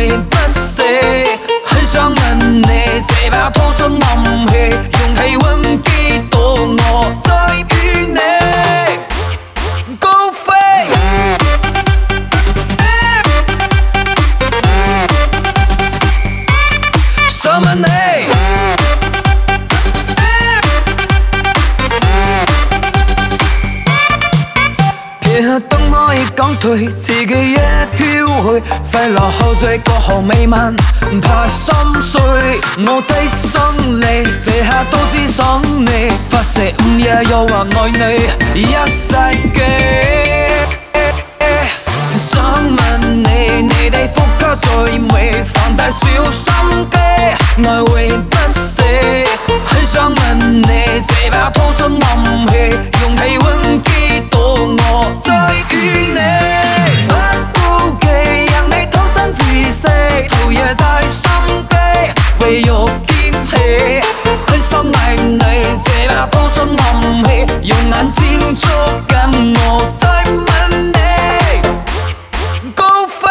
會不捨，很想問你，這把土生暗氣，用體溫激到我再與你高飛。想問你。當我已講退，自己也飄去，快樂後再過後未問，怕心碎。我低生理，這下都只想你，發誓午夜又話愛你一世紀。想問你，你的呼吸最美，放大小心機，愛會不捨。很想問你，這把土生暗氣，用體溫激到我再與你不顧忌，讓你投身自死，頭也帶心機，唯有堅氣。很想愛你，這把土生暗氣，用眼睛捉緊我再吻你高飛。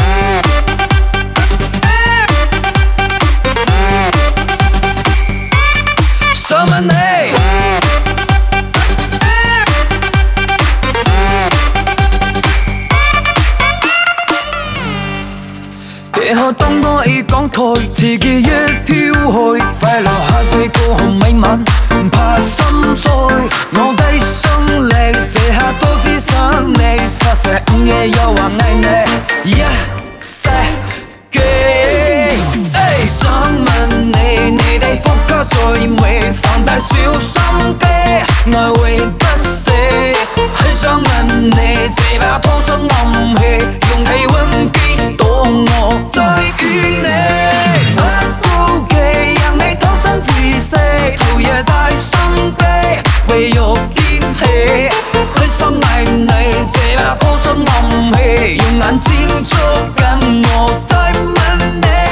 想問你。別後當我已講退，自己亦飄去，快樂下最過後未問，怕心碎。我低生理，這下都只想你，發誓午夜又話愛你一世紀。想問你，你的呼吸最美，放大小心機，愛會不捨。很想問你，這把土生暗氣，用體溫激到我再與你不顧忌，讓你投身自死，頭也帶心機，唯有堅氣。很想愛你，這把土生暗氣，用眼睛捉緊我再吻你。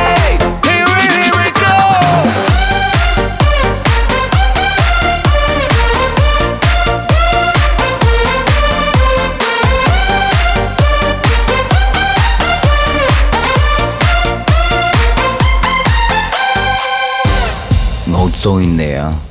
我好鍾意你啊！